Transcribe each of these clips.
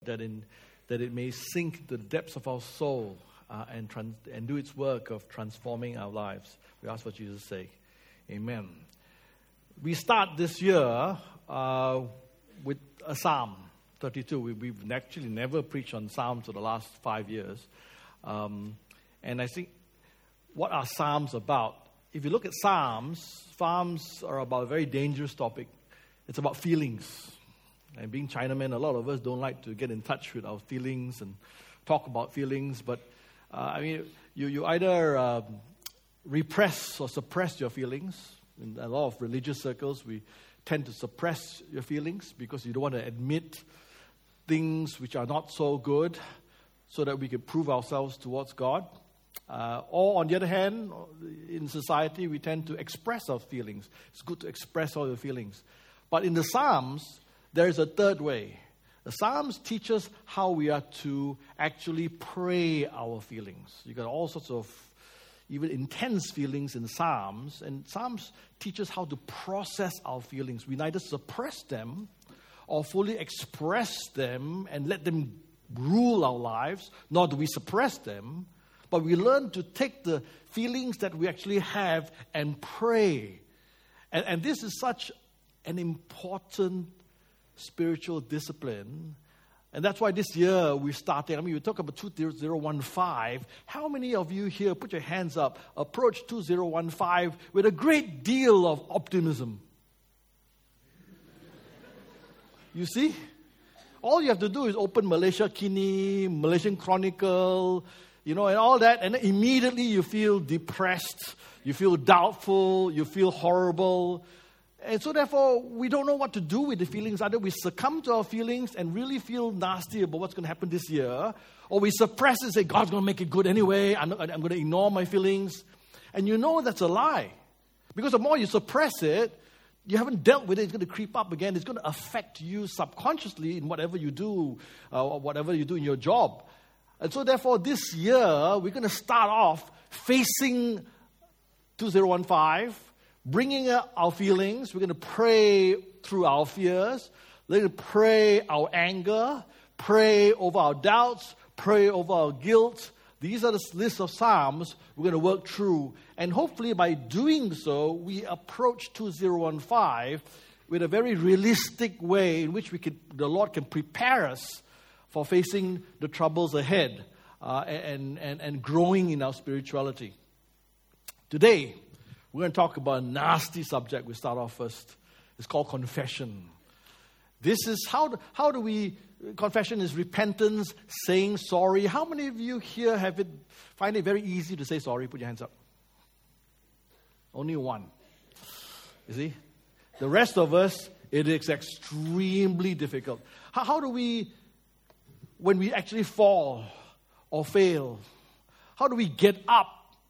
that it may sink to the depths of our soul and do its work of transforming our lives. We ask for Jesus' sake. Amen. We start this year with a Psalm 32. We've actually never preached on Psalms for the last 5 years. And I think, what are Psalms about? If you look at Psalms are about a very dangerous topic. It's about feelings. And being Chinamen, a lot of us don't like to get in touch with our feelings and talk about feelings. But, you either repress or suppress your feelings. In a lot of religious circles, we tend to suppress your feelings because you don't want to admit things which are not so good so that we can prove ourselves towards God. Or on the other hand, in society, we tend to express our feelings. It's good to express all your feelings. But in the Psalms, there is a third way. The Psalms teach us how we are to actually pray our feelings. You got all sorts of even intense feelings in Psalms. And Psalms teach us how to process our feelings. We neither suppress them or fully express them and let them rule our lives, nor do we suppress them. But we learn to take the feelings that we actually have and pray. And this is such an important spiritual discipline. And that's why this year we're starting. We talk about 2015. How many of you here, put your hands up, approach 2015 with a great deal of optimism? You see? All you have to do is open Malaysia Kini, Malaysian Chronicle, and all that, and then immediately you feel depressed, you feel doubtful, you feel horrible. And so therefore, we don't know what to do with the feelings. Either we succumb to our feelings and really feel nasty about what's going to happen this year, or we suppress it and say, God's going to make it good anyway, I'm going to ignore my feelings. And that's a lie. Because the more you suppress it, you haven't dealt with it, it's going to creep up again. It's going to affect you subconsciously in whatever you do, or whatever you do in your job. And so therefore, this year, we're going to start off facing 2015, bringing up our feelings. We're going to pray through our fears. We're going to pray our anger, pray over our doubts, pray over our guilt. These are the list of Psalms we're going to work through. And hopefully by doing so, we approach 2015 with a very realistic way in which the Lord can prepare us for facing the troubles ahead and growing in our spirituality. Today, we're going to talk about a nasty subject. We start off first. It's called confession. This is how do we... Confession is repentance, saying sorry. How many of you here find it very easy to say sorry? Put your hands up. Only one. You see? The rest of us, it is extremely difficult. How do we, when we actually fall or fail, how do we get up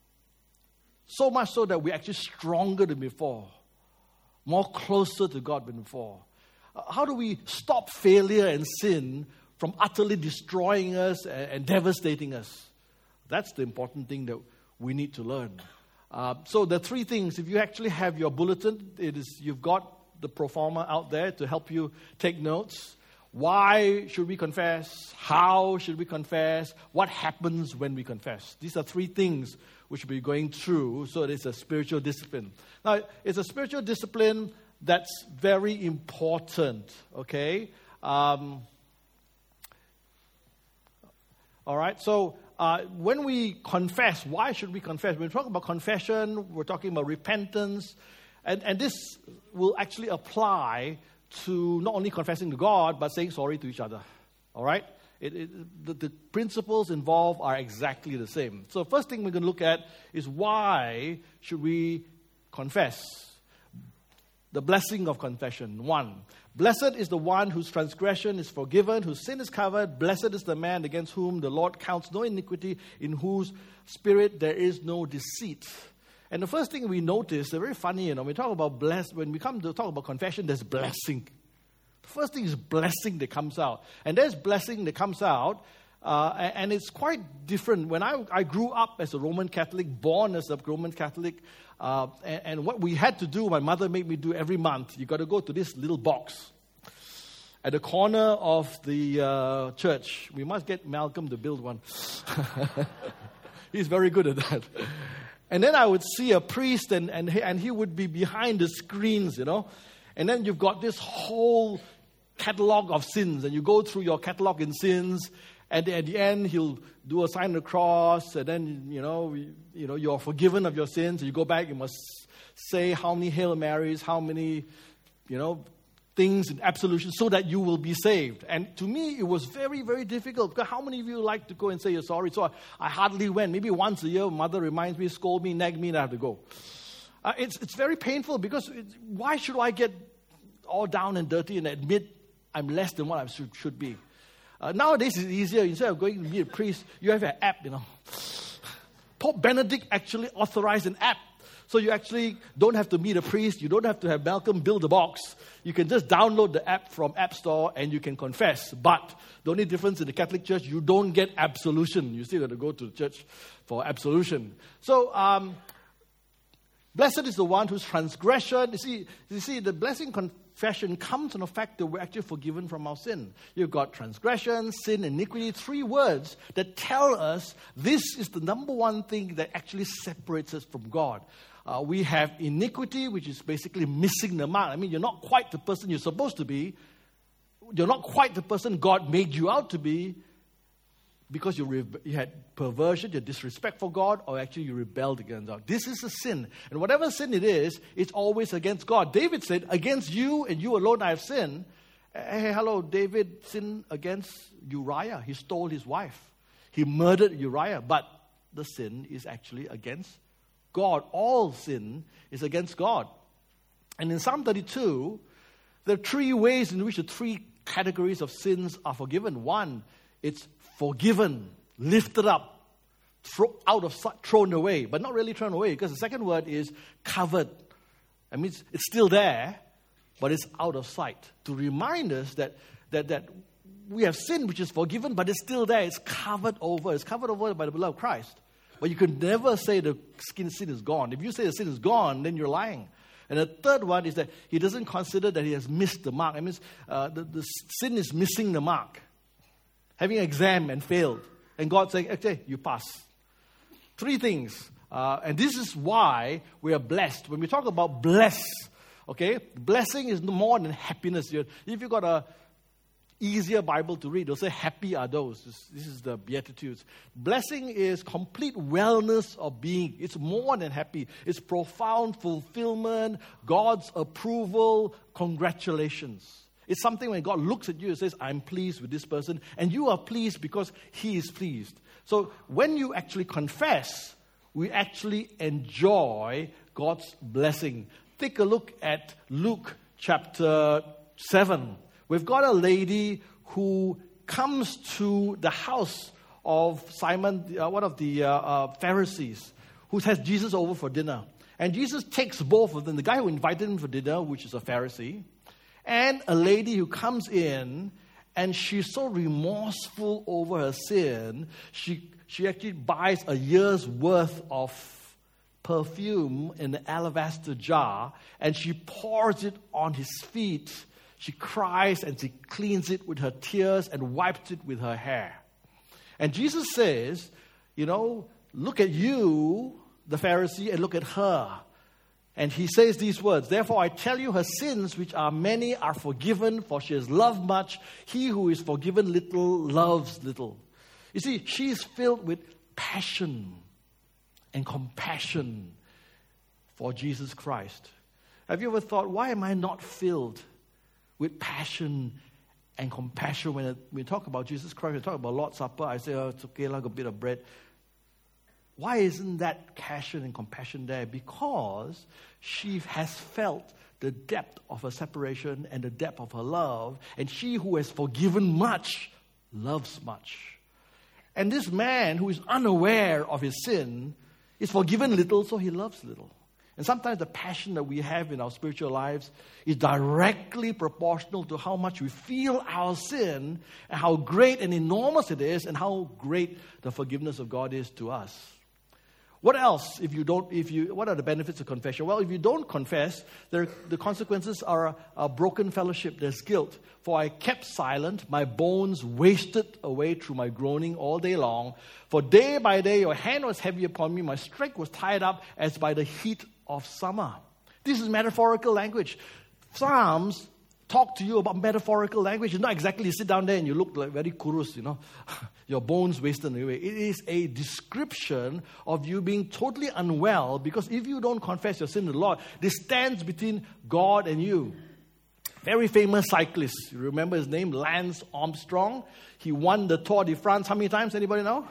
so much so that we're actually stronger than before, more closer to God than before? How do we stop failure and sin from utterly destroying us and devastating us? That's the important thing that we need to learn. So the three things, if you actually have your bulletin, you've got the pro forma out there to help you take notes. Why should we confess? How should we confess? What happens when we confess? These are three things which we'll be going through. So it's a spiritual discipline. Now, it's a spiritual discipline that's very important, okay? All right, so when we confess, why should we confess? When we talk about confession, we're talking about repentance, and this will actually apply to not only confessing to God, but saying sorry to each other, all right? The principles involved are exactly the same. So first thing we're going to look at is why should we confess? The blessing of confession. 1, blessed is the one whose transgression is forgiven, whose sin is covered. Blessed is the man against whom the Lord counts no iniquity, in whose spirit there is no deceit. And the first thing we notice, they're very funny, we talk about when we come to talk about confession, there's blessing. The first thing is blessing that comes out. And there's blessing that comes out, and it's quite different. When I grew up as a Roman Catholic, born as a Roman Catholic, and what we had to do, my mother made me do every month, you got to go to this little box. at the corner of the church. We must get Malcolm to build one. He's very good at that. And then I would see a priest, and he would be behind the screens, And then you've got this whole catalog of sins, and you go through your catalog in sins, and at the end he'll do a sign of the cross, and then you're forgiven of your sins. And you go back, you must say how many Hail Marys, how many things in absolution, so that you will be saved. And to me, it was very, very difficult, because how many of you like to go and say you're sorry? So I hardly went. Maybe once a year, mother reminds me, scold me, nag me, and I have to go. It's very painful, because why should I get all down and dirty and admit I'm less than what I should be? Nowadays, it's easier. Instead of going to meet a priest, you have an app, Pope Benedict actually authorized an app. So you actually don't have to meet a priest. You don't have to have Malcolm build a box. You can just download the app from App Store and you can confess. But the only difference in the Catholic Church, you don't get absolution. You still have to go to the church for absolution. So, blessed is the one whose transgression, you see, the blessing confession comes from the fact that we're actually forgiven from our sin. You've got transgression, sin, iniquity, 3 words that tell us this is the number one thing that actually separates us from God. We have iniquity, which is basically missing the mark. I mean, you're not quite the person you're supposed to be. You're not quite the person God made you out to be, because you had perversion, you disrespect for God, or actually you rebelled against God. This is a sin. And whatever sin it is, it's always against God. David said, against you and you alone I have sinned. Hey, hello, David sinned against Uriah. He stole his wife. He murdered Uriah. But the sin is actually against God. All sin is against God. And in Psalm 32, there are 3 ways in which the 3 categories of sins are forgiven. One, it's forgiven, lifted up, thrown away, but not really thrown away, because the second word is covered. I mean, it's still there, but it's out of sight. To remind us that we have sin which is forgiven, but it's still there. It's covered over. It's covered over by the blood of Christ. But you can never say the sin is gone. If you say the sin is gone, then you're lying. And the third one is that he doesn't consider that he has missed the mark. It means the sin is missing the mark. Having an exam and failed. And God saying, okay, you pass. 3 things. And this is why we are blessed. When we talk about bless, okay, blessing is more than happiness. If you've got a easier Bible to read, they'll say, happy are those. This is the Beatitudes. Blessing is complete wellness of being. It's more than happy. It's profound fulfillment, God's approval, congratulations. It's something when God looks at you and says, I'm pleased with this person, and you are pleased because he is pleased. So when you actually confess, we actually enjoy God's blessing. Take a look at Luke chapter 7. We've got a lady who comes to the house of Simon, one of the Pharisees, who has Jesus over for dinner. And Jesus takes both of them, the guy who invited him for dinner, which is a Pharisee, and a lady who comes in, and she's so remorseful over her sin, she actually buys a year's worth of perfume in an alabaster jar, and she pours it on his feet. She cries and she cleans it with her tears and wipes it with her hair. And Jesus says, look at you, the Pharisee, and look at her. And he says these words, therefore I tell you, her sins, which are many, are forgiven, for she has loved much. He who is forgiven little loves little. You see, she is filled with passion and compassion for Jesus Christ. Have you ever thought, why am I not filled with passion and compassion when we talk about Jesus Christ? We talk about Lord's Supper, I say, it's okay, like a bit of bread. Why isn't that passion and compassion there? Because she has felt the depth of her separation and the depth of her love. And she who has forgiven much, loves much. And this man who is unaware of his sin is forgiven little, so he loves little. And sometimes the passion that we have in our spiritual lives is directly proportional to how much we feel our sin and how great and enormous it is and how great the forgiveness of God is to us. What else what are the benefits of confession? Well, if you don't confess, the consequences are a broken fellowship. There's guilt. For I kept silent, my bones wasted away through my groaning all day long. For day by day your hand was heavy upon me, my strength was tied up as by the heat of summer. This is metaphorical language. Psalms talk to you about metaphorical language. It's not exactly you sit down there and you look like very kurus, your bones wasted away. It is a description of you being totally unwell, because if you don't confess your sin to the Lord, this stands between God and you. Very famous cyclist. You remember his name? Lance Armstrong. He won the Tour de France how many times? Anybody know?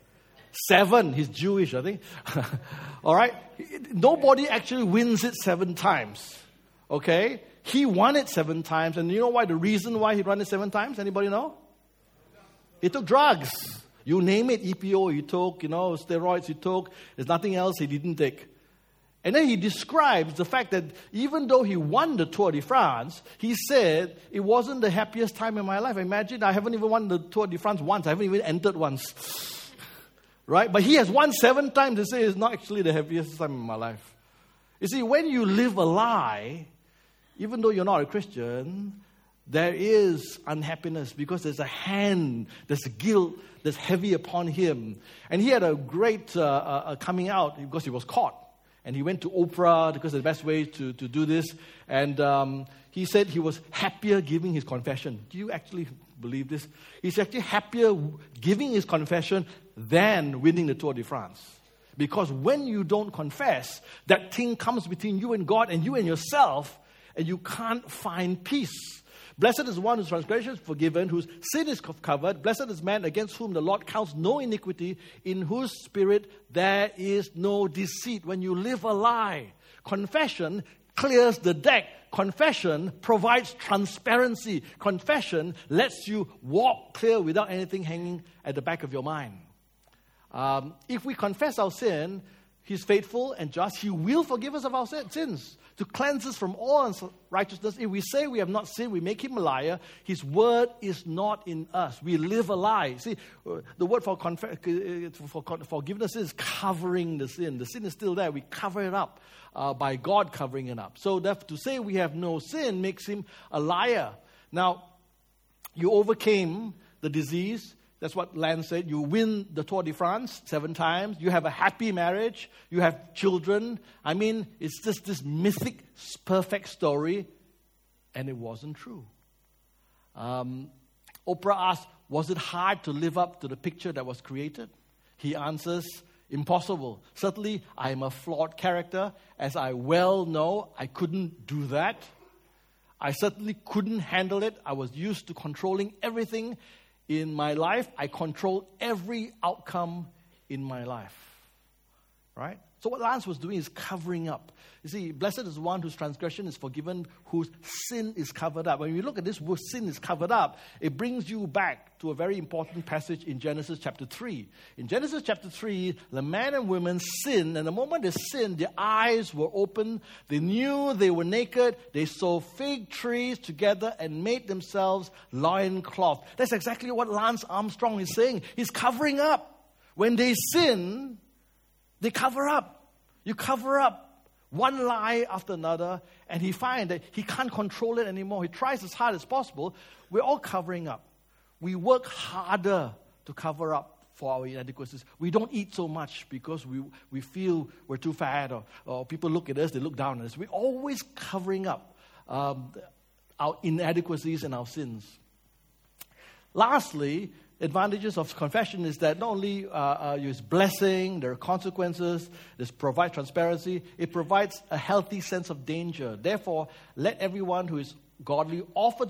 7. He's Jewish, I think. All right? Nobody actually wins it 7 times. Okay? He won it 7 times. And you know why? The reason why he won it 7 times? Anybody know? He took drugs. You name it. EPO he took, steroids he took. There's nothing else he didn't take. And then he describes the fact that even though he won the Tour de France, he said, it wasn't the happiest time in my life. Imagine, I haven't even won the Tour de France once. I haven't even entered once. Right? But he has won 7 times. They say it's not actually the happiest time in my life. You see, when you live a lie, even though you're not a Christian, there is unhappiness, because there's a hand, there's a guilt that's heavy upon him. And he had a great coming out because he was caught. And he went to Oprah because it's the best way to do this. And he said he was happier giving his confession. Do you actually believe this? He's actually happier giving his confession than winning the Tour de France. Because when you don't confess, that thing comes between you and God and you and yourself, and you can't find peace. Blessed is the one whose transgression is forgiven, whose sin is covered. Blessed is man against whom the Lord counts no iniquity, in whose spirit there is no deceit. When you live a lie, confession clears the deck. Confession provides transparency. Confession lets you walk clear without anything hanging at the back of your mind. If we confess our sin, He's faithful and just. He will forgive us of our sins, to cleanse us from all unrighteousness. If we say we have not sinned, we make him a liar. His word is not in us. We live a lie. See, the word for forgiveness is covering the sin. The sin is still there. We cover it up by God covering it up. So to say we have no sin makes him a liar. Now, you overcame the disease. That's what Lance said. You win the Tour de France 7 times. You have a happy marriage. You have children. I mean, it's just this mythic, perfect story. And it wasn't true. Oprah asked, was it hard to live up to the picture that was created? He answers, impossible. Certainly, I am a flawed character. As I well know, I couldn't do that. I certainly couldn't handle it. I was used to controlling everything in my life. I control every outcome in my life. Right? So what Lance was doing is covering up. You see, blessed is the one whose transgression is forgiven, whose sin is covered up. When you look at this word, sin is covered up, it brings you back to a very important passage in Genesis chapter 3. In Genesis chapter 3, the man and woman sinned, and the moment they sinned, their eyes were open. They knew they were naked. They sewed fig trees together and made themselves loincloth. That's exactly what Lance Armstrong is saying. He's covering up. When they sin, they cover up. You cover up one lie after another, and he finds that he can't control it anymore. He tries as hard as possible. We're all covering up. We work harder to cover up for our inadequacies. We don't eat so much because we feel we're too fat, or people look at us, they look down on us. We're always covering up our inadequacies and our sins. Lastly, advantages of confession is that not only is blessing, there are consequences, this provides transparency, it provides a healthy sense of danger. Therefore, let everyone who is godly offer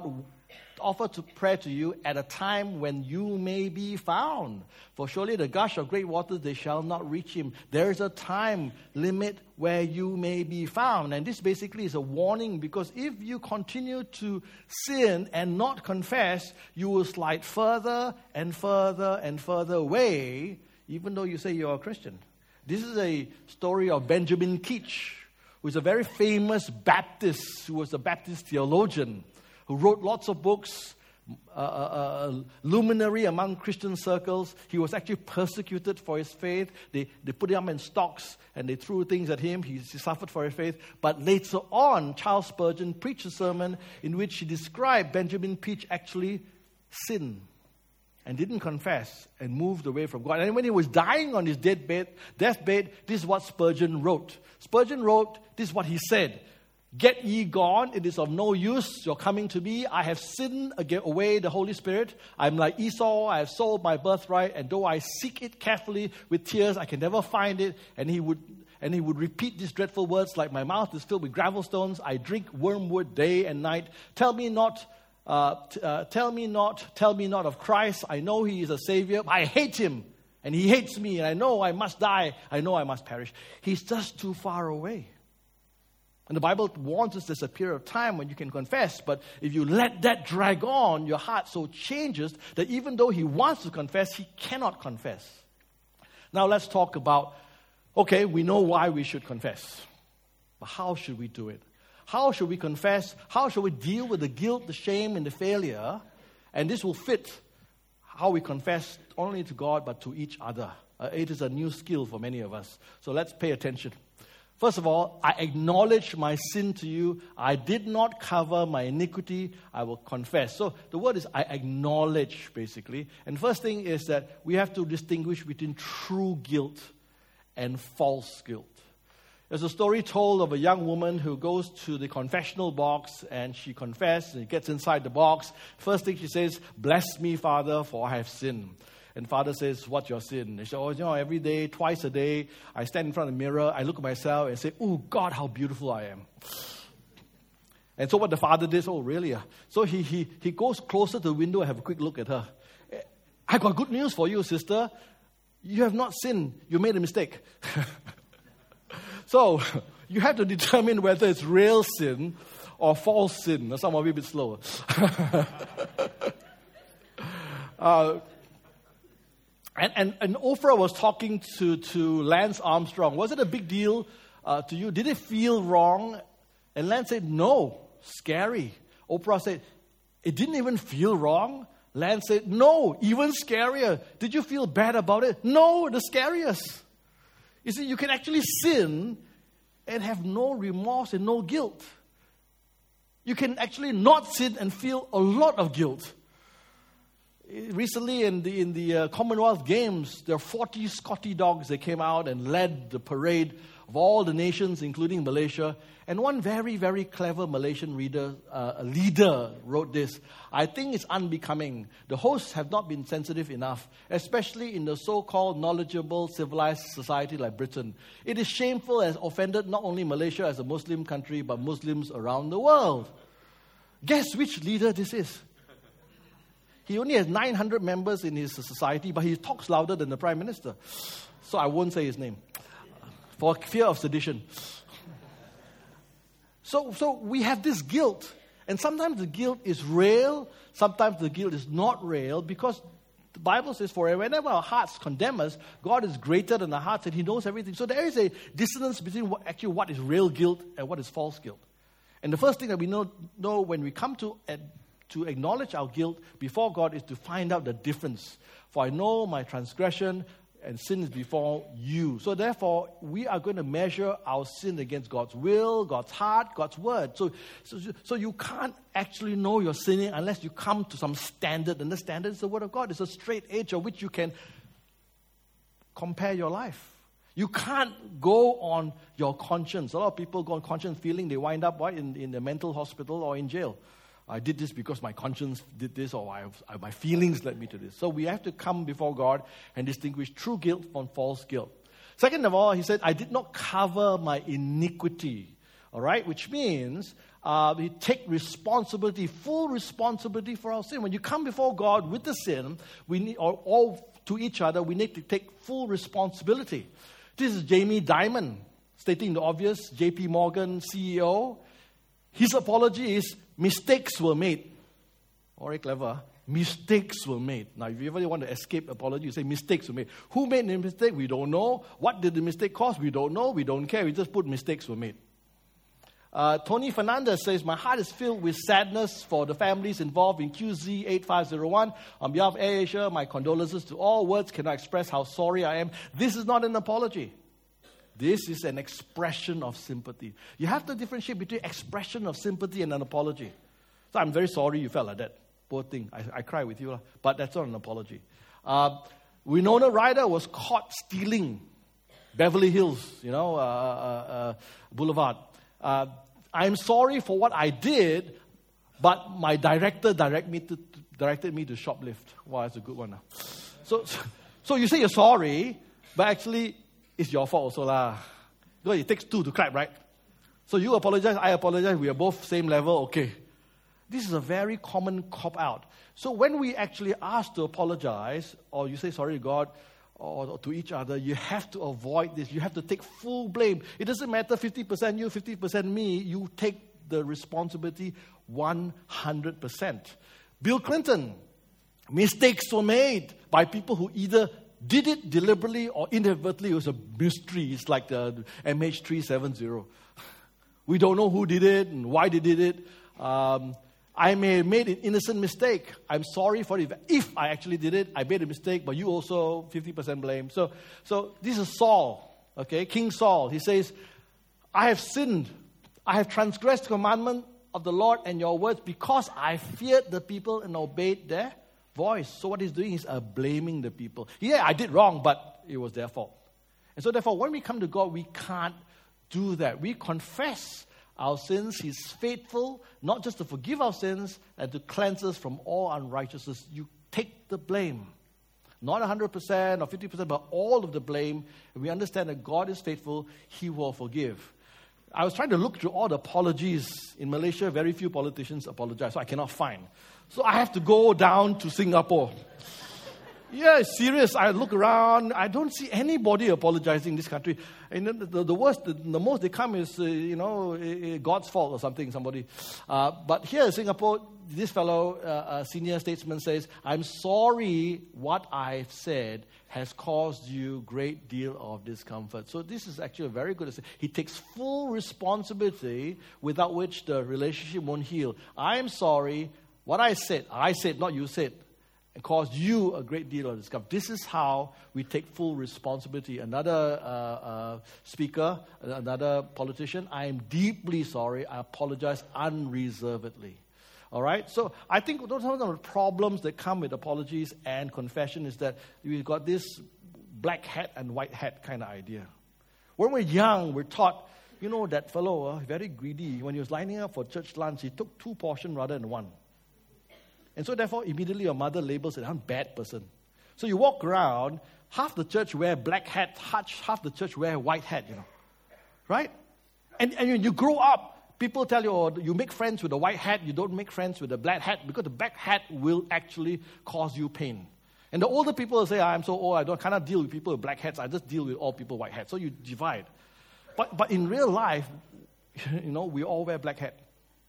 to prayer to you at a time when you may be found. For surely the gush of great waters, they shall not reach him. There is a time limit where you may be found. And this basically is a warning, because if you continue to sin and not confess, you will slide further and further and further away, even though you say you're a Christian. This is a story of Benjamin Keach, who is a very famous Baptist, who was a Baptist theologian, who wrote lots of books, luminary among Christian circles. He was actually persecuted for his faith. They put him in stocks and they threw things at him. He suffered for his faith. But later on, Charles Spurgeon preached a sermon in which he described Benjamin Peach actually sinned and didn't confess and moved away from God. And when he was dying on his deathbed, this is what Spurgeon wrote. Spurgeon wrote, this is what he said: "Get ye gone, it is of no use your coming to me. I have sinned away the Holy Spirit. I am like Esau, I have sold my birthright, and though I seek it carefully with tears, I can never find it." And he would repeat these dreadful words like, "My mouth is filled with gravel stones. I drink wormwood day and night. Tell me not of Christ. I know he is a Savior. I hate him, and he hates me, and I know I must die. I know I must perish." He's just too far away. And the Bible warns us there's a period of time when you can confess, but if you let that drag on, your heart so changes that even though he wants to confess, he cannot confess. Now let's talk about, okay, we know why we should confess, but how should we do it? How should we confess? How should we deal with the guilt, the shame, and the failure? And this will fit how we confess not only to God, but to each other. It is a new skill for many of us. So let's pay attention. First of all, I acknowledge my sin to you. I did not cover my iniquity. I will confess. So the word is I acknowledge, basically. And first thing is that we have to distinguish between true guilt and false guilt. There's a story told of a young woman who goes to the confessional box and she confesses and gets inside the box. First thing she says, "Bless me, Father, for I have sinned." And Father says, "What's your sin?" They say, every day, twice a day, I stand in front of the mirror, I look at myself and say, "Oh, God, how beautiful I am." And so what the father did, really? So he goes closer to the window and have a quick look at her. "I got good news for you, sister. You have not sinned. You made a mistake." So you have to determine whether it's real sin or false sin. Some of you a bit slower. And Oprah was talking to Lance Armstrong. Was it a big deal to you? Did it feel wrong? And Lance said, "No, scary." Oprah said, "It didn't even feel wrong." Lance said, "No, even scarier." "Did you feel bad about it?" "No, the scariest." You see, you can actually sin and have no remorse and no guilt. You can actually not sin and feel a lot of guilt. Recently in the Commonwealth Games, there are 40 Scotty dogs that came out and led the parade of all the nations, including Malaysia. And one very, very clever Malaysian leader wrote this: "I think it's unbecoming. The hosts have not been sensitive enough, especially in the so-called knowledgeable, civilized society like Britain. It is shameful and has offended not only Malaysia as a Muslim country, but Muslims around the world." Guess which leader this is? He only has 900 members in his society, but he talks louder than the Prime Minister. So I won't say his name, for fear of sedition. So we have this guilt. And sometimes the guilt is real, sometimes the guilt is not real, because the Bible says, "For whenever our hearts condemn us, God is greater than our hearts and he knows everything." So there is a dissonance between what is real guilt and what is false guilt. And the first thing that we know when we come to acknowledge our guilt before God is to find out the difference. "For I know my transgression and sin is before you." So therefore, we are going to measure our sin against God's will, God's heart, God's word. So you can't actually know you're sinning unless you come to some standard. And the standard is the word of God. It's a straight edge of which you can compare your life. You can't go on your conscience. A lot of people go on conscience feeling, they wind up in the mental hospital or in jail. "I did this because my conscience did this, or my feelings led me to this." So we have to come before God and distinguish true guilt from false guilt. Second of all, he said, "I did not cover my iniquity." All right, which means we take responsibility, full responsibility for our sin. When you come before God with the sin, we need, or to each other, we need to take full responsibility. This is Jamie Dimon, stating the obvious, JP Morgan CEO. His apology is, "Mistakes were made." Very clever. Mistakes were made. Now, if you ever want to escape apology, you say mistakes were made. Who made the mistake? We don't know. What did the mistake cause? We don't know. We don't care. We just put mistakes were made. Tony Fernandez says, my heart is filled with sadness for the families involved in QZ8501. On behalf of AirAsia, my condolences to all. Words cannot express how sorry I am. This is not an apology. This is an expression of sympathy. You have to differentiate between expression of sympathy and an apology. So I'm very sorry you felt like that. Poor thing. I cry with you, but that's not an apology. Winona Ryder was caught stealing Beverly Hills, Boulevard. I'm sorry for what I did, but my director directed me to shoplift. Wow, that's a good one. So you say you're sorry, but actually it's your fault also lah. Because it takes two to clap, right? So you apologize, I apologize, we are both same level, okay. This is a very common cop-out. So when we actually ask to apologize, or you say sorry to God, or to each other, you have to avoid this. You have to take full blame. It doesn't matter 50% you, 50% me. You take the responsibility 100%. Bill Clinton, mistakes were made by people who either did it deliberately or inadvertently. It was a mystery. It's like the MH370. We don't know who did it and why they did it. I may have made an innocent mistake. I'm sorry for it. If I actually did it, I made a mistake, but you also 50% blame. So this is Saul, okay? King Saul. He says, I have sinned. I have transgressed the commandment of the Lord and your words because I feared the people and obeyed their voice. So what he's doing is blaming the people. Yeah, I did wrong, but it was their fault. And so therefore, when we come to God, we can't do that. We confess our sins. He's faithful, not just to forgive our sins and to cleanse us from all unrighteousness. You take the blame. Not 100% or 50%, but all of the blame. And we understand that God is faithful. He will forgive. I was trying to look through all the apologies. In Malaysia, very few politicians apologize, so I cannot find. So I have to go down to Singapore. Yeah, it's serious. I look around. I don't see anybody apologizing in this country. And the worst, the most they come is, God's fault or something, somebody. But here in Singapore, this fellow, senior statesman says, I'm sorry what I've said has caused you a great deal of discomfort. So this is actually a very good. He takes full responsibility without which the relationship won't heal. I'm sorry what I said, not you said, and caused you a great deal of discomfort. This is how we take full responsibility. Another speaker, another politician, I am deeply sorry. I apologize unreservedly. All right? So I think those are the problems that come with apologies and confession is that we've got this black hat and white hat kind of idea. When we're young, we're taught, that fellow, very greedy. When he was lining up for church lunch, he took 2 portions rather than 1. And so therefore, immediately your mother labels it, I'm a bad person. So you walk around, half the church wear black hat, half the church wear white hat, Right? And when you grow up, people tell you, you make friends with the white hat, you don't make friends with the black hat, because the black hat will actually cause you pain. And the older people will say, I'm so old, I cannot deal with people with black hats, I just deal with all people with white hats. So you divide. But in real life, we all wear black hat.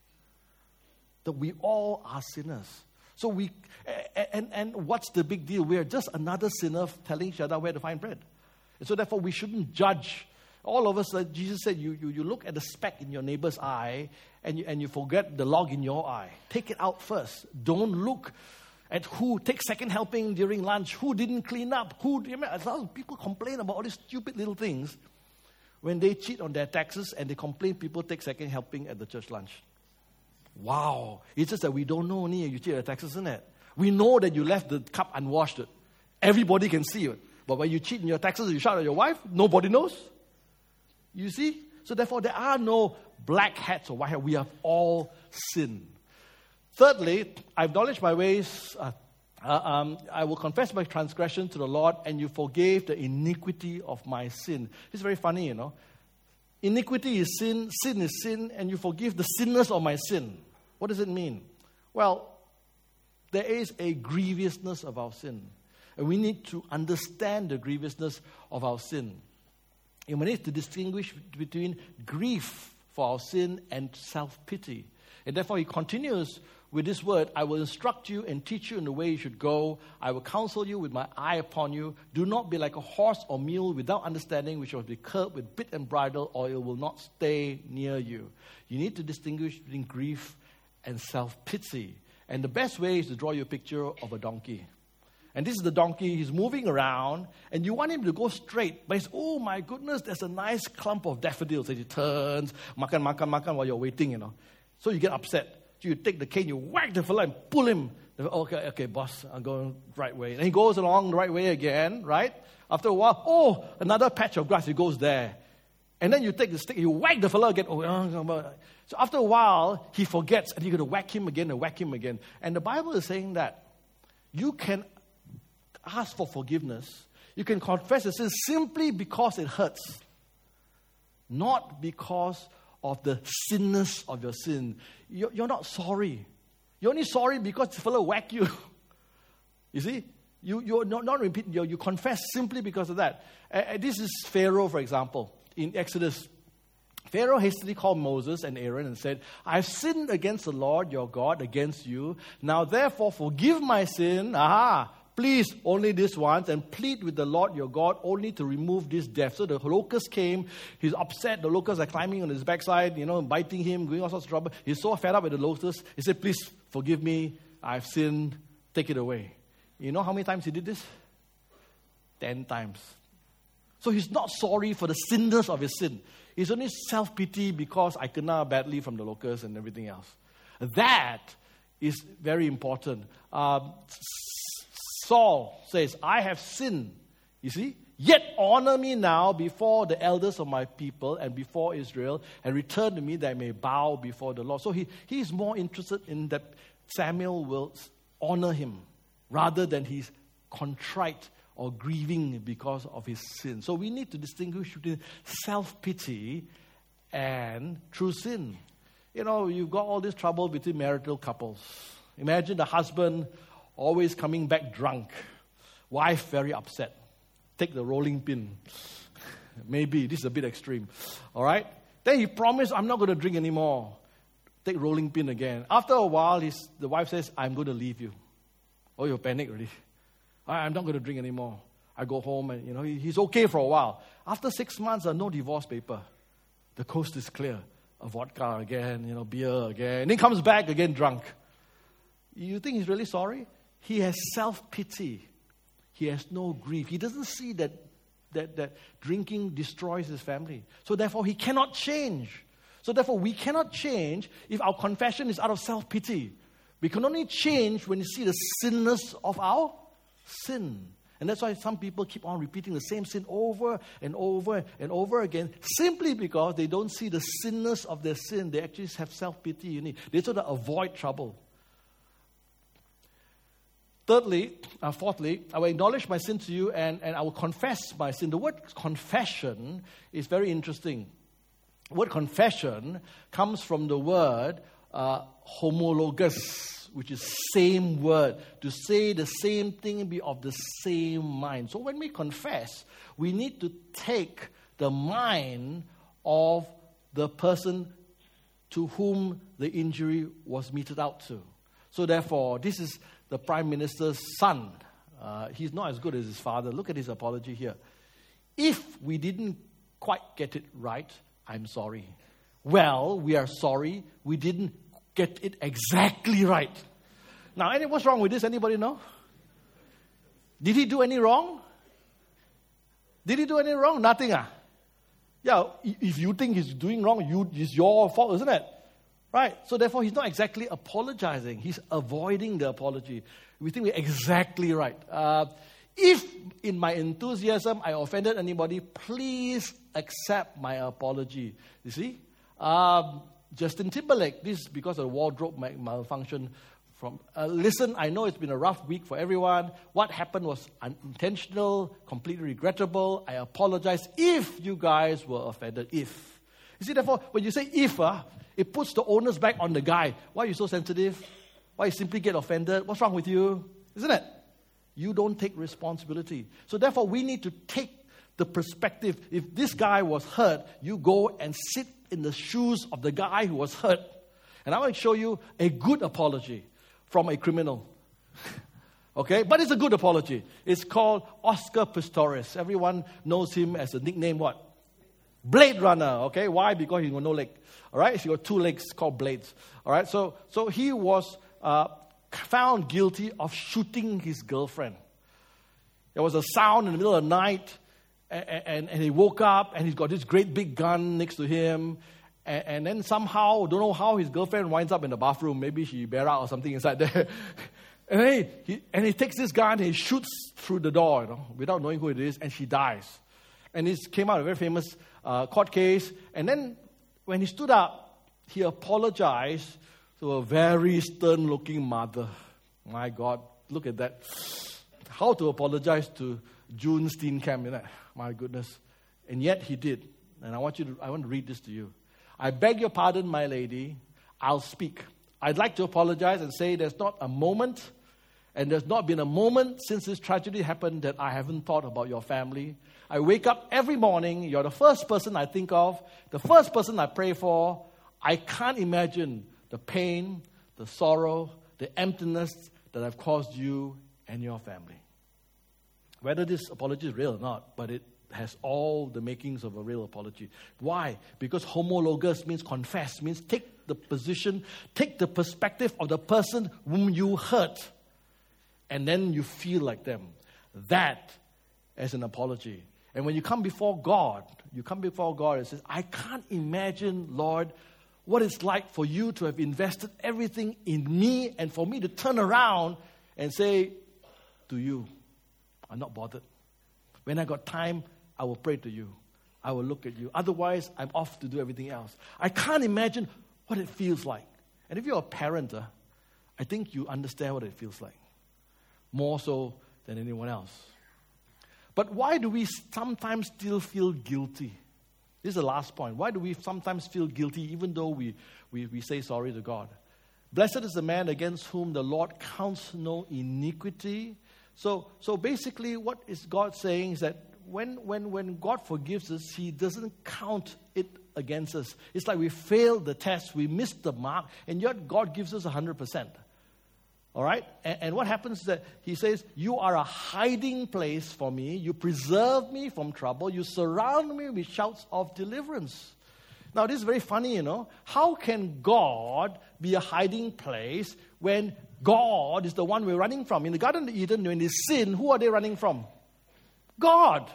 That we all are sinners. So and what's the big deal? We're just another sinner telling each other where to find bread. And so therefore we shouldn't judge. All of us, like Jesus said, you look at the speck in your neighbor's eye and you forget the log in your eye. Take it out first. Don't look at who takes second helping during lunch, who didn't clean up, a lot of people complain about all these stupid little things when they cheat on their taxes and they complain people take second helping at the church lunch. Wow. It's just that we don't know only you cheat your taxes, isn't it? We know that you left the cup unwashed. Everybody can see it. But when you cheat in your taxes, you shout at your wife, nobody knows. You see? So therefore, there are no black hats or white hats. We have all sinned. Thirdly, I acknowledge my ways. I will confess my transgression to the Lord, and you forgave the iniquity of my sin. It's very funny, Iniquity is sin, sin is sin, and you forgive the sinners of my sin. What does it mean? Well, there is a grievousness of our sin. And we need to understand the grievousness of our sin. And we need to distinguish between grief for our sin and self-pity. And therefore, he continues with this word, I will instruct you and teach you in the way you should go. I will counsel you with my eye upon you. Do not be like a horse or mule without understanding, which will be curbed with bit and bridle, or it will not stay near you. You need to distinguish between grief and self-pity. And the best way is to draw you a picture of a donkey. And this is the donkey. He's moving around, and you want him to go straight. But it's, oh my goodness, there's a nice clump of daffodils. And he turns, makan while you're waiting, So you get upset. So you take the cane, you whack the fella and pull him. Okay, boss, I'm going the right way. And he goes along the right way again, right? After a while, another patch of grass, he goes there. And then you take the stick, you whack the fella again. So after a while, he forgets, and you're going to whack him again and whack him again. And the Bible is saying that you can ask for forgiveness. You can confess your sin simply because it hurts. Not because of the sinness of your sin. You're not sorry. You're only sorry because the fellow whacked you. You see? You're not repeating. You confess simply because of that. This is Pharaoh, for example, in Exodus. Pharaoh hastily called Moses and Aaron and said, I've sinned against the Lord your God, against you. Now therefore forgive my sin. Please, only this once, and plead with the Lord your God only to remove this death. So the locusts came. He's upset. The locusts are climbing on his backside, biting him, doing all sorts of trouble. He's so fed up with the locusts. He said, please forgive me. I've sinned. Take it away. You know how many times he did this? 10 times. So he's not sorry for the sinners of his sin. It's only self-pity because I kena badly from the locusts and everything else. That is very important. Saul says, I have sinned, you see, yet honor me now before the elders of my people and before Israel, and return to me that I may bow before the Lord. So he is more interested in that Samuel will honor him rather than he's contrite or grieving because of his sin. So we need to distinguish between self-pity and true sin. You've got all this trouble between marital couples. Imagine the husband always coming back drunk. Wife very upset. Take the rolling pin. Maybe. This is a bit extreme. All right? Then he promised, I'm not going to drink anymore. Take rolling pin again. After a while, the wife says, I'm going to leave you. Oh, you panic already. I'm not going to drink anymore. I go home and, he's okay for a while. After 6 months, no divorce paper. The coast is clear. A vodka again, beer again. And he comes back again drunk. You think he's really sorry? He has self-pity. He has no grief. He doesn't see that drinking destroys his family. So therefore, he cannot change. So therefore, we cannot change if our confession is out of self-pity. We can only change when you see the sinness of our sin. And that's why some people keep on repeating the same sin over and over and over again, simply because they don't see the sinness of their sin. They actually have self-pity. They sort of avoid trouble. Fourthly, I will acknowledge my sin to you and I will confess my sin. The word confession is very interesting. The word confession comes from the word homologous, which is same word. To say the same thing, be of the same mind. So when we confess, we need to take the mind of the person to whom the injury was meted out to. So therefore, this is the Prime Minister's son. He's not as good as his father. Look at his apology here. If we didn't quite get it right, I'm sorry. Well, we are sorry we didn't get it exactly right. Now, what's wrong with this? Anybody know? Did he do any wrong? Did he do any wrong? Nothing. Yeah, if you think he's doing wrong, it's your fault, isn't it? Right? So therefore, he's not exactly apologizing. He's avoiding the apology. We think we're exactly right. If in my enthusiasm I offended anybody, please accept my apology. You see? Justin Timberlake, this is because of the wardrobe malfunction. Listen, I know it's been a rough week for everyone. What happened was unintentional, completely regrettable. I apologize if you guys were offended. If. You see, therefore, when you say if, it puts the onus back on the guy. Why are you so sensitive? Why you simply get offended? What's wrong with you? Isn't it? You don't take responsibility. So therefore, we need to take the perspective. If this guy was hurt, you go and sit in the shoes of the guy who was hurt. And I want to show you a good apology from a criminal. Okay? But it's a good apology. It's called Oscar Pistorius. Everyone knows him as a nickname what? Blade Runner. Okay? Why? Because he's got no leg. All right? He's got 2 legs called blades. All right? So he was found guilty of shooting his girlfriend. There was a sound in the middle of the night, and he woke up, and he's got this great big gun next to him. And then somehow, don't know how, his girlfriend winds up in the bathroom. Maybe she bare out or something inside there. And he takes this gun and he shoots through the door, without knowing who it is, and she dies. And this came out a very famous court case. And then when he stood up, he apologized to a very stern-looking mother. My God, look at that. How to apologize to June Steenkamp, isn't it? My goodness. And yet he did. And I want to read this to you. I beg your pardon, my lady. I'll speak. I'd like to apologize and say there's not a moment, and there's not been a moment since this tragedy happened that I haven't thought about your family. I wake up every morning. You're the first person I think of, the first person I pray for. I can't imagine the pain, the sorrow, the emptiness that I've caused you and your family. Whether this apology is real or not, but it has all the makings of a real apology. Why? Because homologous means confess, means take the position, take the perspective of the person whom you hurt, and then you feel like them. That as an apology. And when you come before God and says, I can't imagine, Lord, what it's like for you to have invested everything in me and for me to turn around and say to you, I'm not bothered. When I got time, I will pray to you. I will look at you. Otherwise, I'm off to do everything else. I can't imagine what it feels like. And if you're a parent, I think you understand what it feels like. More so than anyone else. But why do we sometimes still feel guilty? This is the last point. Why do we sometimes feel guilty even though we say sorry to God? Blessed is the man against whom the Lord counts no iniquity. So basically what is God saying is that when God forgives us, He doesn't count it against us. It's like we failed the test, we missed the mark, and yet God gives us 100%. All right? And what happens is that He says, you are a hiding place for me. You preserve me from trouble. You surround me with shouts of deliverance. Now, this is very funny, How can God be a hiding place when God is the one we're running from? In the Garden of Eden, when they sin, who are they running from? God.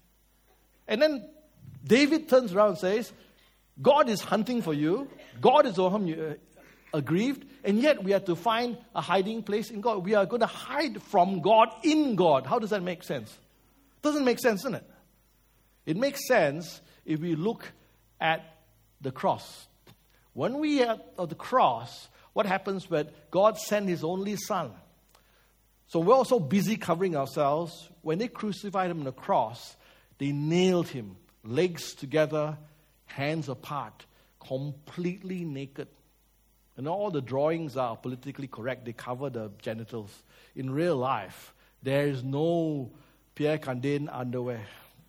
And then David turns around and says, God is hunting for you. God is over whom you aggrieved. And yet we have to find a hiding place in God. We are going to hide from God in God. How does that make sense? Doesn't make sense, doesn't it? It makes sense if we look at the cross. When we are at the cross, what happens when God sent His only Son? So we're also busy covering ourselves. When they crucified Him on the cross, they nailed Him, legs together, hands apart, completely naked. And all the drawings are politically correct. They cover the genitals. In real life, there is no Pierre Cardin underwear.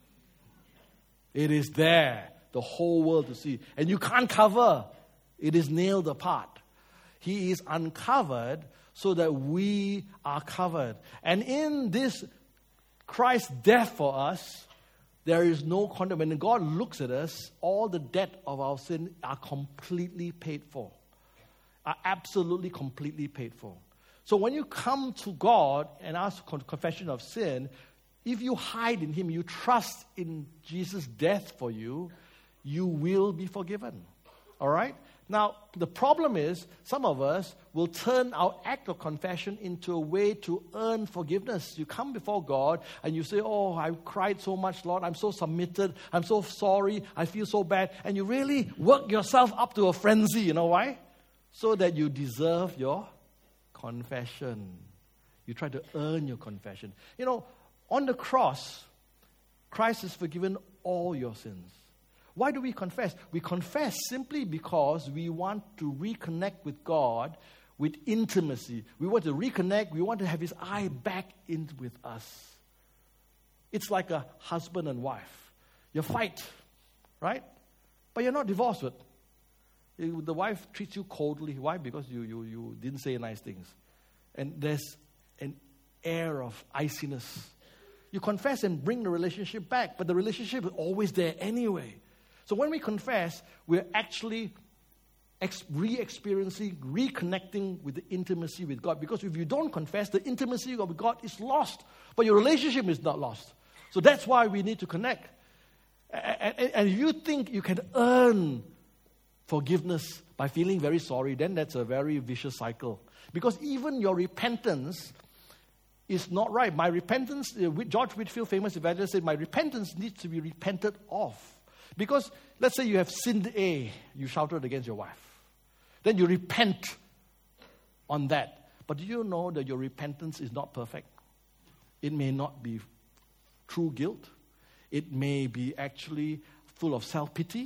It is there, the whole world to see. And you can't cover. It is nailed apart. He is uncovered so that we are covered. And in this Christ's death for us, there is no condemnation. When God looks at us, all the debt of our sin are completely paid for. Are absolutely, completely paid for. So when you come to God and ask confession of sin, if you hide in Him, you trust in Jesus' death for you, you will be forgiven. All right? Now, the problem is, some of us will turn our act of confession into a way to earn forgiveness. You come before God and you say, oh, I cried so much, Lord. I'm so submitted. I'm so sorry. I feel so bad. And you really work yourself up to a frenzy. You know why? So that you deserve your confession. You try to earn your confession. On the cross, Christ has forgiven all your sins. Why do we confess? We confess simply because we want to reconnect with God with intimacy. We want to reconnect. We want to have His eye back in with us. It's like a husband and wife. You fight, right? But you're not divorced. The wife treats you coldly. Why? Because you didn't say nice things. And there's an air of iciness. You confess and bring the relationship back, but the relationship is always there anyway. So when we confess, we're actually re-experiencing, reconnecting with the intimacy with God. Because if you don't confess, the intimacy with God is lost, but your relationship is not lost. So that's why we need to connect. And if you think you can earn forgiveness by feeling very sorry, then that's a very vicious cycle. Because even your repentance is not right. My repentance, George Whitefield, famous evangelist, said, my repentance needs to be repented of. Because let's say you have sinned A, you shouted against your wife. Then you repent on that. But do you know that your repentance is not perfect? It may not be true guilt. It may be actually full of self-pity.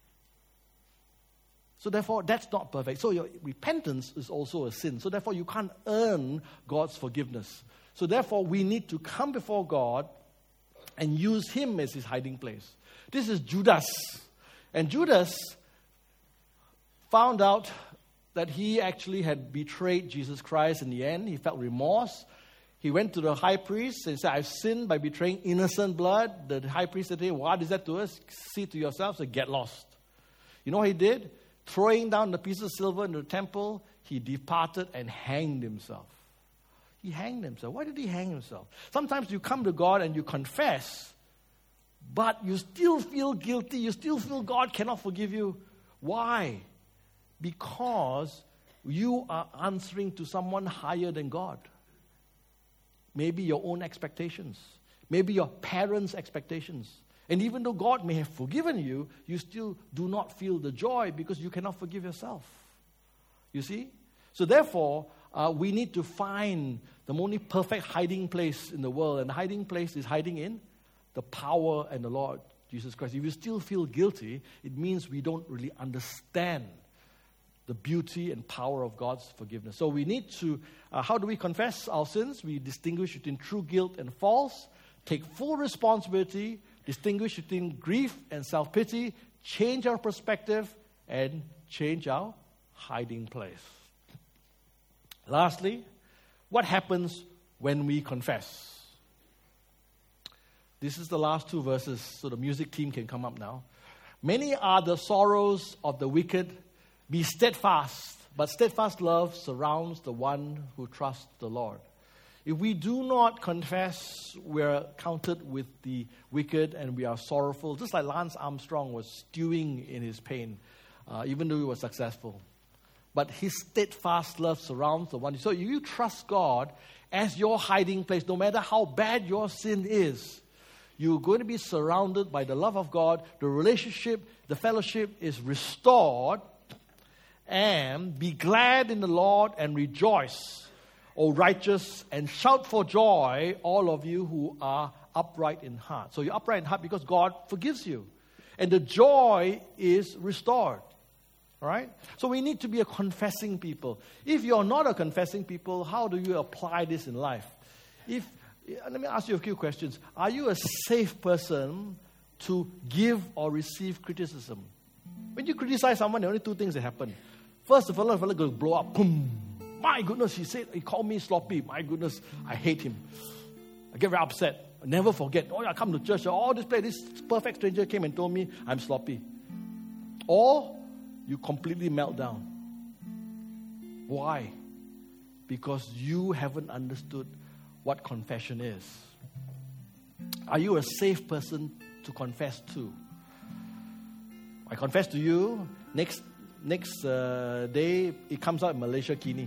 So therefore, that's not perfect. So your repentance is also a sin. So therefore, you can't earn God's forgiveness. So therefore, we need to come before God and use Him as His hiding place. This is Judas. And Judas found out that he actually had betrayed Jesus Christ in the end. He felt remorse. He went to the high priest and said, I've sinned by betraying innocent blood. The high priest said, hey, what is that to us? See to yourself, so get lost. You know what he did? Throwing down the piece of silver into the temple, he departed and hanged himself. He hanged himself. Why did he hang himself? Sometimes you come to God and you confess, but you still feel guilty. You still feel God cannot forgive you. Why? Because you are answering to someone higher than God. Maybe your own expectations. Maybe your parents' expectations. And even though God may have forgiven you, you still do not feel the joy because you cannot forgive yourself. You see? So therefore, we need to find the only perfect hiding place in the world. And the hiding place is hiding in the power and the Lord Jesus Christ. If you still feel guilty, it means we don't really understand the beauty and power of God's forgiveness. So we need to, how do we confess our sins? We distinguish between true guilt and false, take full responsibility, distinguish between grief and self-pity, change our perspective, and change our hiding place. Lastly, what happens when we confess? This is the last two verses, so the music team can come up now. Many are the sorrows of the wicked. Be steadfast, but steadfast love surrounds the one who trusts the Lord. If we do not confess, we're counted with the wicked and we are sorrowful. Just like Lance Armstrong was stewing in his pain, even though he was successful. But his steadfast love surrounds the one. So if you trust God as your hiding place, no matter how bad your sin is, you're going to be surrounded by the love of God. The relationship, the fellowship is restored. And be glad in the Lord and rejoice, O righteous, and shout for joy, all of you who are upright in heart. So you're upright in heart because God forgives you. And the joy is restored. All right? So we need to be a confessing people. If you're not a confessing people, how do you apply this in life? Let me ask you a few questions. Are you a safe person to give or receive criticism? When you criticize someone, there are only two things that happen. First, the fellow will blow up. Boom. My goodness, he called me sloppy. My goodness, I hate him. I get very upset. I never forget. Oh, I come to church. This perfect stranger came and told me I'm sloppy. Or you completely melt down. Why? Because you haven't understood what confession is. Are you a safe person to confess to? I confess to you, next day, it comes out in Malaysia Kini.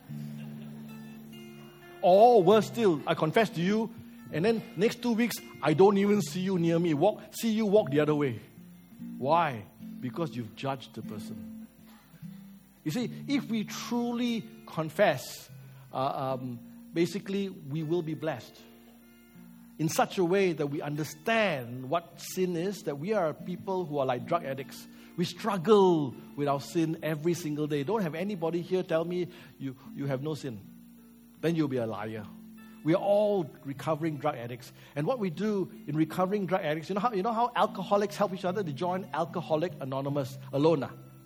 Or worse still, I confess to you, and then next 2 weeks, I don't even see you near me. See you walk the other way. Why? Because you've judged the person. You see, if we truly confess, basically, we will be blessed. In such a way that we understand what sin is, that we are people who are like drug addicts. We struggle with our sin every single day. Don't have anybody here tell me you have no sin. Then you'll be a liar. We are all recovering drug addicts. And what we do in recovering drug addicts, you know how alcoholics help each other? They join Alcoholic Anonymous, Alona.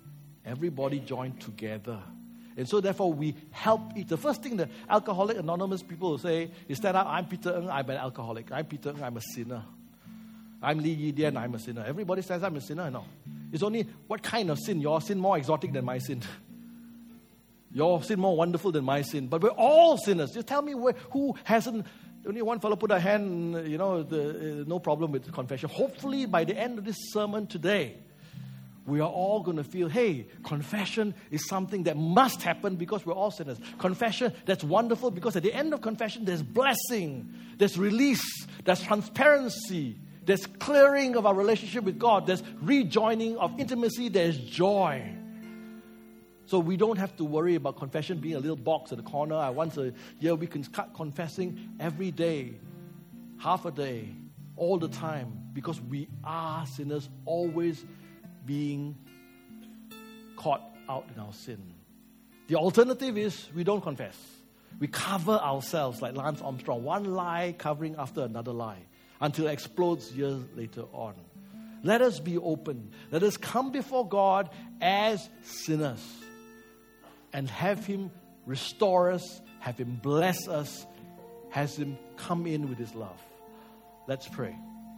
Everybody joined together. And so therefore we help each. The first thing the Alcoholic Anonymous people will say is stand up, I'm Peter Ng, I'm an alcoholic. I'm Peter Ng, I'm a sinner. I'm Lee Yi Dian, I'm a sinner. Everybody says I'm a sinner? No. It's only what kind of sin? Your sin more exotic than my sin. Your sin more wonderful than my sin. But we're all sinners. Just tell me who hasn't. Only one fellow put a hand, no problem with confession. Hopefully by the end of this sermon today, we are all going to feel, hey, confession is something that must happen because we're all sinners. Confession, that's wonderful because at the end of confession, there's blessing, there's release, there's transparency, there's clearing of our relationship with God, there's rejoining of intimacy, there's joy. So we don't have to worry about confession being a little box in the corner. Once a year, we can start confessing every day, half a day, all the time, because we are sinners, always being caught out in our sin. The alternative is we don't confess. We cover ourselves like Lance Armstrong, one lie covering after another lie, until it explodes years later on. Let us be open. Let us come before God as sinners and have Him restore us, have Him bless us, have Him come in with His love. Let's pray.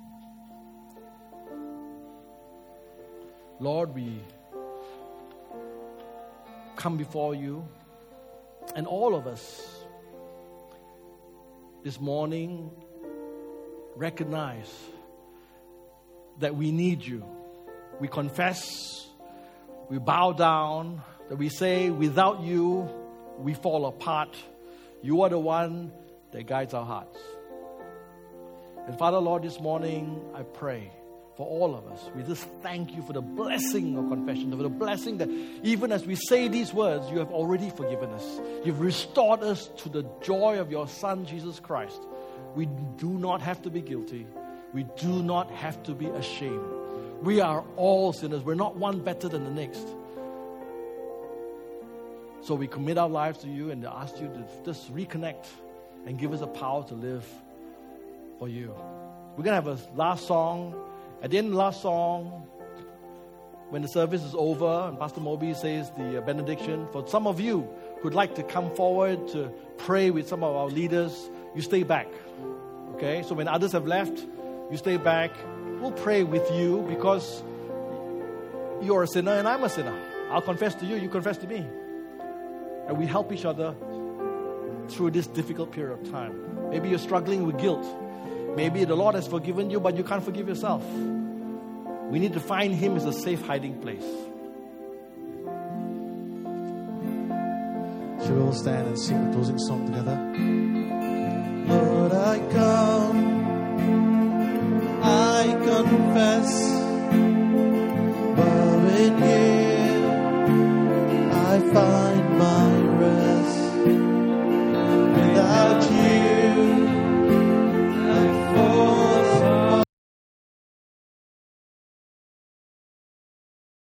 Lord, we come before You, and all of us this morning recognize that we need You. We confess, we bow down, that we say, without You, we fall apart. You are the one that guides our hearts. And Father, Lord, this morning, I pray for all of us. We just thank You for the blessing of confession, for the blessing that even as we say these words, You have already forgiven us. You've restored us to the joy of Your Son, Jesus Christ. We do not have to be guilty. We do not have to be ashamed. We are all sinners. We're not one better than the next. So we commit our lives to You and ask You to just reconnect and give us the power to live for You. We're going to have a last song. At the end of the last song, when the service is over and Pastor Moby says the benediction, for some of you who'd like to come forward to pray with some of our leaders, you stay back. Okay? So when others have left, you stay back. We'll pray with you because you're a sinner and I'm a sinner. I'll confess to you, you confess to me. And we help each other through this difficult period of time. Maybe you're struggling with guilt. Maybe the Lord has forgiven you, but you can't forgive yourself. We need to find Him as a safe hiding place. Should we all stand and sing the closing song together? Lord, I come, I confess.